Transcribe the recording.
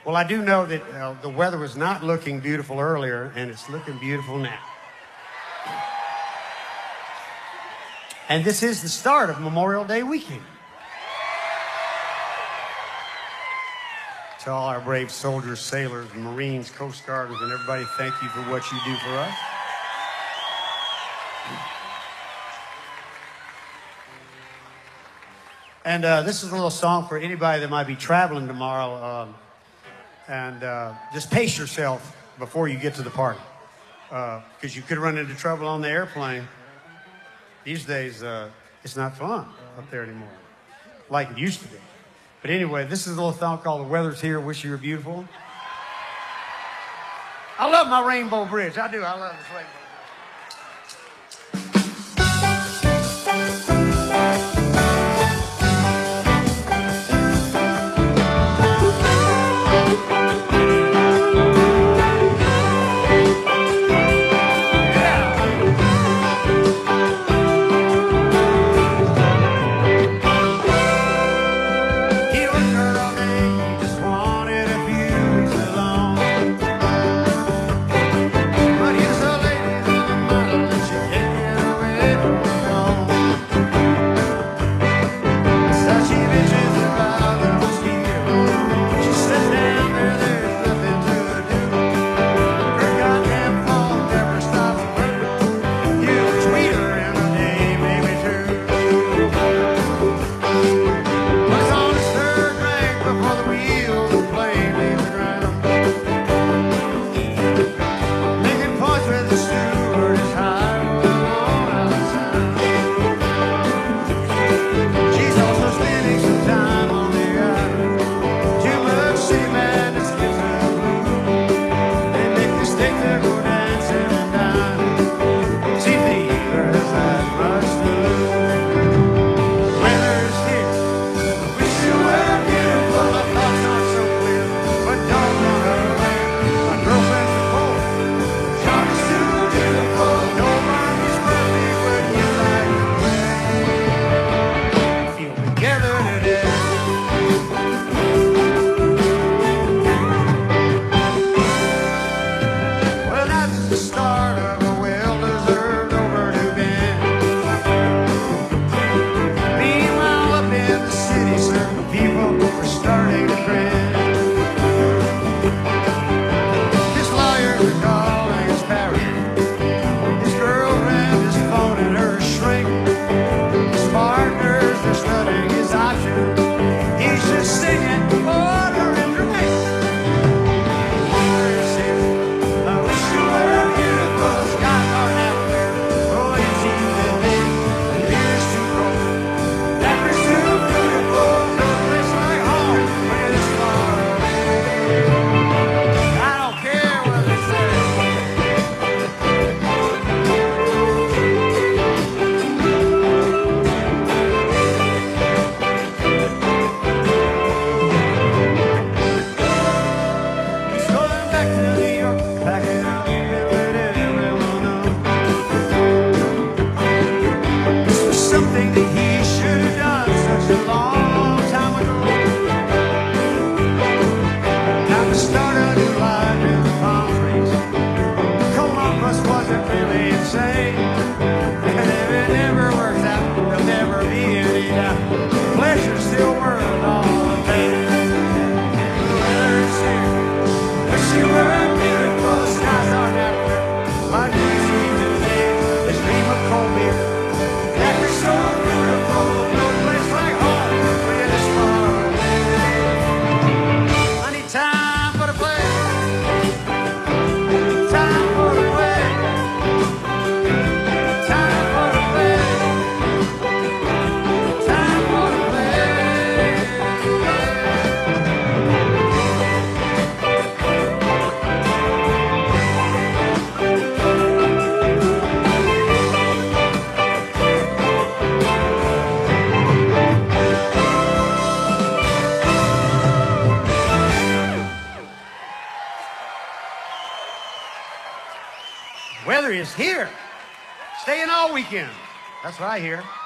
Well, I do know that the weather was not looking beautiful earlier, and it's looking beautiful now. And this is the start of Memorial Day weekend. To all our brave soldiers, sailors, Marines, Coast Guarders, and everybody, thank you for what you do for us. And this is a little song for anybody that might be traveling tomorrow. Just pace yourself before you get to the party. Because you could run into trouble on the airplane. These days, it's not fun up there anymore, like it used to be. But anyway, this is a little song called The Weather's Here, Wish You Were Beautiful. I love my Rainbow Bridge. I do. I love this Rainbow Bridge. Weather is here. Staying all weekend. That's what I hear.